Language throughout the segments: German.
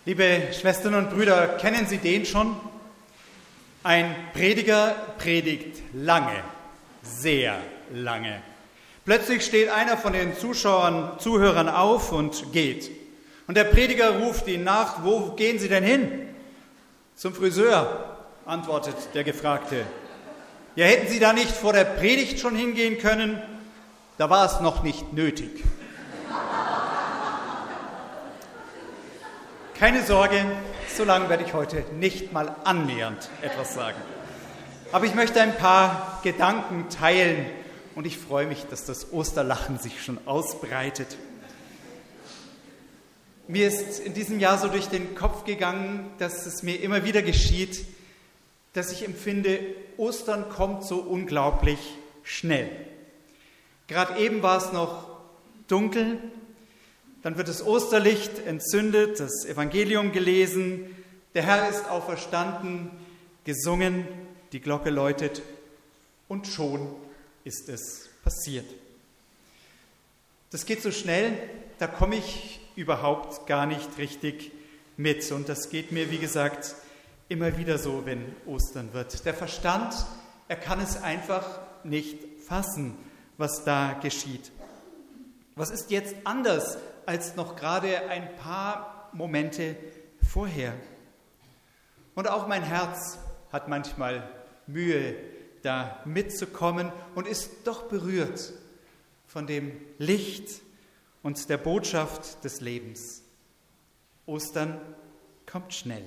Liebe Schwestern und Brüder, kennen Sie den schon? Ein Prediger predigt lange, sehr lange. Plötzlich steht einer von den Zuhörern auf und geht. Und der Prediger ruft ihn nach: Wo gehen Sie denn hin? Zum Friseur, antwortet der Gefragte. Ja, hätten Sie da nicht vor der Predigt schon hingehen können? Da war es noch nicht nötig. Keine Sorge, so lange werde ich heute nicht mal annähernd etwas sagen. Aber ich möchte ein paar Gedanken teilen und ich freue mich, dass das Osterlachen sich schon ausbreitet. Mir ist in diesem Jahr so durch den Kopf gegangen, dass es mir immer wieder geschieht, dass ich empfinde, Ostern kommt so unglaublich schnell. Gerade eben war es noch dunkel. Dann wird das Osterlicht entzündet, das Evangelium gelesen, der Herr ist auferstanden, gesungen, die Glocke läutet und schon ist es passiert. Das geht so schnell, da komme ich überhaupt gar nicht richtig mit. Und das geht mir, wie gesagt, immer wieder so, wenn Ostern wird. Der Verstand, er kann es einfach nicht fassen, was da geschieht. Was ist jetzt anders als noch gerade ein paar Momente vorher? Und auch mein Herz hat manchmal Mühe, da mitzukommen und ist doch berührt von dem Licht und der Botschaft des Lebens. Ostern kommt schnell.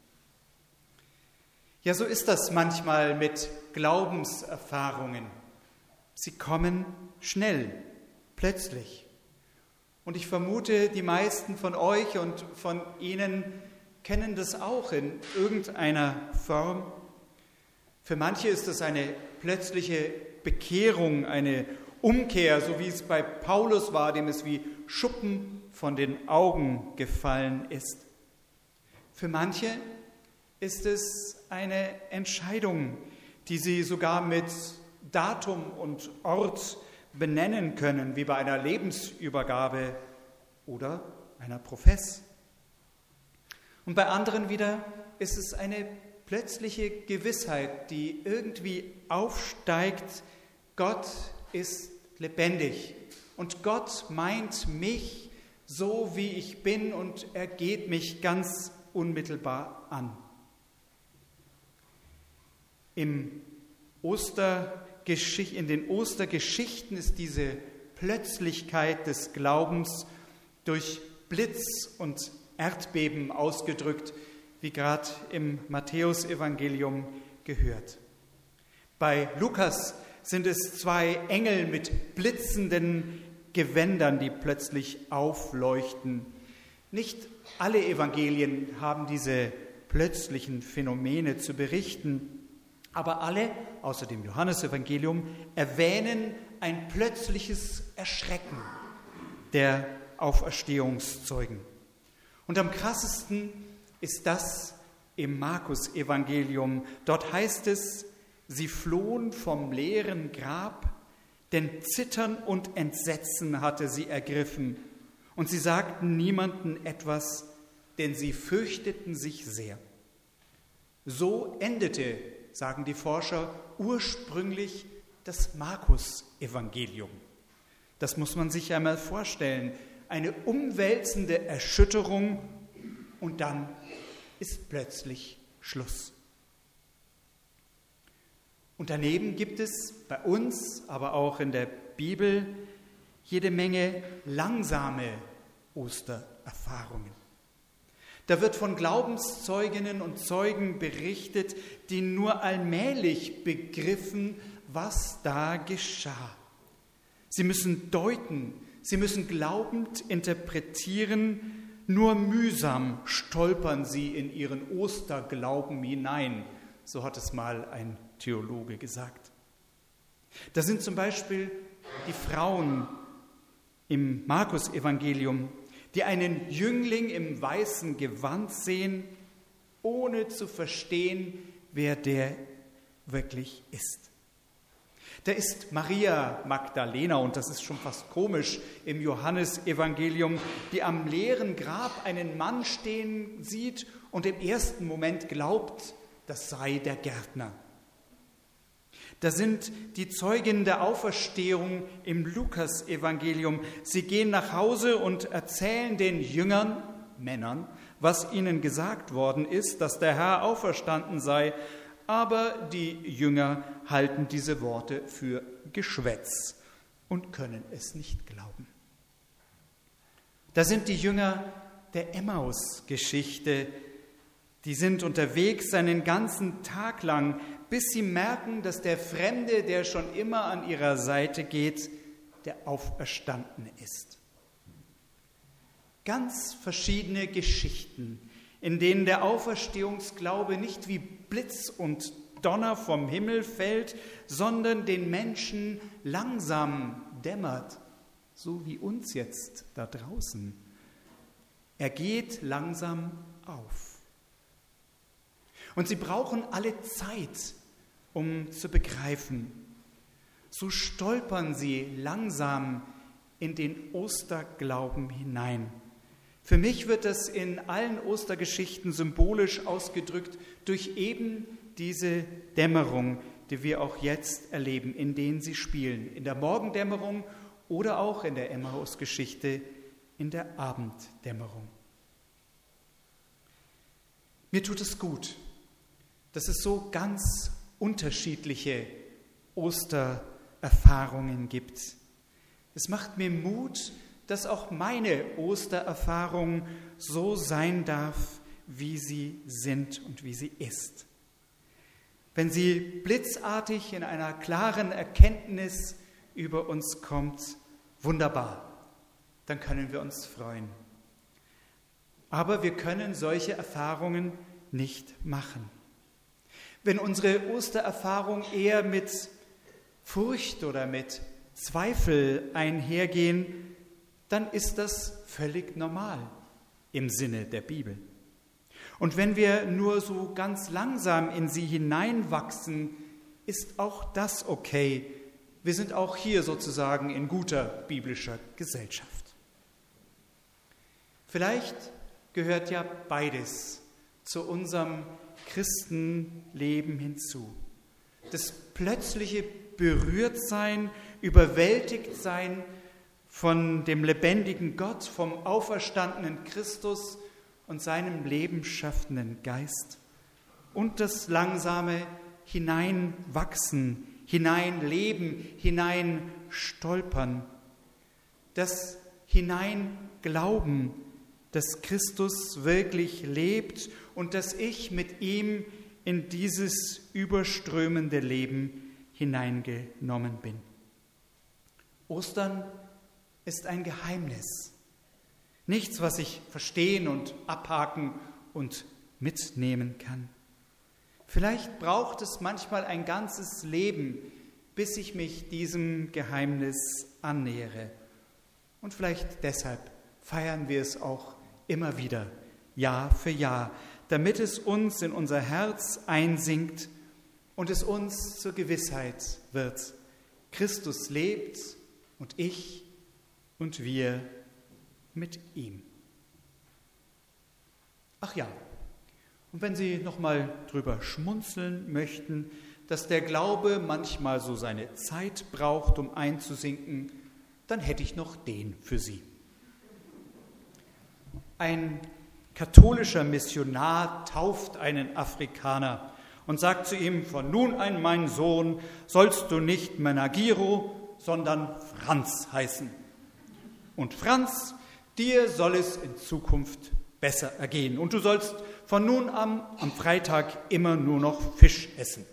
Ja, so ist das manchmal mit Glaubenserfahrungen. Sie kommen schnell, plötzlich. Und ich vermute, die meisten von euch und von Ihnen kennen das auch in irgendeiner Form. Für manche ist es eine plötzliche Bekehrung, eine Umkehr, so wie es bei Paulus war, dem es wie Schuppen von den Augen gefallen ist. Für manche ist es eine Entscheidung, die sie sogar mit Datum und Ort benennen können, wie bei einer Lebensübergabe oder einer Profess. Und bei anderen wieder ist es eine plötzliche Gewissheit, die irgendwie aufsteigt: Gott ist lebendig und Gott meint mich so, wie ich bin, und er geht mich ganz unmittelbar an. In den Ostergeschichten ist diese Plötzlichkeit des Glaubens durch Blitz und Erdbeben ausgedrückt, wie gerade im Matthäusevangelium gehört. Bei Lukas sind es 2 Engel mit blitzenden Gewändern, die plötzlich aufleuchten. Nicht alle Evangelien haben diese plötzlichen Phänomene zu berichten, aber alle, außer dem Johannesevangelium, erwähnen ein plötzliches Erschrecken der Auferstehungszeugen. Und am krassesten ist das im Markus-Evangelium. Dort heißt es: Sie flohen vom leeren Grab, denn Zittern und Entsetzen hatte sie ergriffen. Und sie sagten niemandem etwas, denn sie fürchteten sich sehr. So endete, sagen die Forscher, ursprünglich das Markus-Evangelium. Das muss man sich einmal vorstellen. Eine umwälzende Erschütterung und dann ist plötzlich Schluss. Und daneben gibt es bei uns, aber auch in der Bibel, jede Menge langsame Ostererfahrungen. Da wird von Glaubenszeuginnen und Zeugen berichtet, die nur allmählich begriffen, was da geschah. Sie müssen deuten, sie müssen glaubend interpretieren, nur mühsam stolpern sie in ihren Osterglauben hinein, so hat es mal ein Theologe gesagt. Da sind zum Beispiel die Frauen im Markus-Evangelium, die einen Jüngling im weißen Gewand sehen, ohne zu verstehen, wer der wirklich ist. Da ist Maria Magdalena, und das ist schon fast komisch im Johannesevangelium, die am leeren Grab einen Mann stehen sieht und im ersten Moment glaubt, das sei der Gärtner. Da sind die Zeugen der Auferstehung im Lukasevangelium. Sie gehen nach Hause und erzählen den Jüngern, Männern, was ihnen gesagt worden ist, dass der Herr auferstanden sei. Aber die Jünger halten diese Worte für Geschwätz und können es nicht glauben. Da sind die Jünger der Emmaus-Geschichte. Die sind unterwegs einen ganzen Tag lang, bis sie merken, dass der Fremde, der schon immer an ihrer Seite geht, der Auferstandene ist. Ganz verschiedene Geschichten, in denen der Auferstehungsglaube nicht wie Blitz und Donner vom Himmel fällt, sondern den Menschen langsam dämmert, so wie uns jetzt da draußen. Er geht langsam auf. Und sie brauchen alle Zeit, um zu begreifen. So stolpern sie langsam in den Osterglauben hinein. Für mich wird das in allen Ostergeschichten symbolisch ausgedrückt durch eben diese Dämmerung, die wir auch jetzt erleben, in denen sie spielen. In der Morgendämmerung oder auch in der Emmaus-Geschichte in der Abenddämmerung. Mir tut es gut, dass es so ganz unterschiedliche Ostererfahrungen gibt. Es macht mir Mut, dass auch meine Ostererfahrung so sein darf, wie sie sind und wie sie ist. Wenn sie blitzartig in einer klaren Erkenntnis über uns kommt, wunderbar, dann können wir uns freuen. Aber wir können solche Erfahrungen nicht machen. Wenn unsere Ostererfahrung eher mit Furcht oder mit Zweifel einhergehen, dann ist das völlig normal im Sinne der Bibel. Und wenn wir nur so ganz langsam in sie hineinwachsen, ist auch das okay. Wir sind auch hier sozusagen in guter biblischer Gesellschaft. Vielleicht gehört ja beides zu unserem Christenleben hinzu. Das plötzliche Berührtsein, Überwältigtsein von dem lebendigen Gott, vom auferstandenen Christus und seinem lebensschaffenden Geist und das langsame Hineinwachsen, Hineinleben, Hineinstolpern, das Hineinglauben, dass Christus wirklich lebt und dass ich mit ihm in dieses überströmende Leben hineingenommen bin. Ostern ist ein Geheimnis. Nichts, was ich verstehen und abhaken und mitnehmen kann. Vielleicht braucht es manchmal ein ganzes Leben, bis ich mich diesem Geheimnis annähere. Und vielleicht deshalb feiern wir es auch immer wieder, Jahr für Jahr, damit es uns in unser Herz einsinkt und es uns zur Gewissheit wird. Christus lebt und ich und wir mit ihm. Ach ja, und wenn Sie noch mal drüber schmunzeln möchten, dass der Glaube manchmal so seine Zeit braucht, um einzusinken, dann hätte ich noch den für Sie. Ein katholischer Missionar tauft einen Afrikaner und sagt zu ihm: Von nun an, mein Sohn, sollst du nicht Menagiro, sondern Franz heißen. Und Franz, dir soll es in Zukunft besser ergehen. Und du sollst von nun an am Freitag immer nur noch Fisch essen.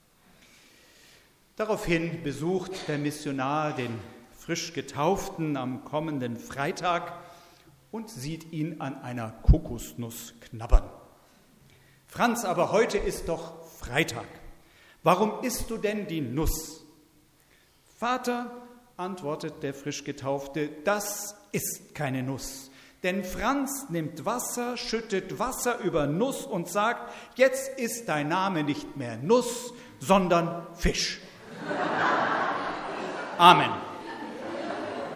Daraufhin besucht der Missionar den frisch Getauften am kommenden Freitag und sieht ihn an einer Kokosnuss knabbern. Franz, aber heute ist doch Freitag. Warum isst du denn die Nuss? Vater, antwortet der frisch Getaufte, das ist keine Nuss. Denn Franz nimmt Wasser, schüttet Wasser über Nuss und sagt, jetzt ist dein Name nicht mehr Nuss, sondern Fisch. Amen.